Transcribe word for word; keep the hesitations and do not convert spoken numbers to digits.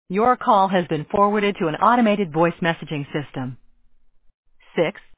Your call has been forwarded to an automated voice messaging system. Six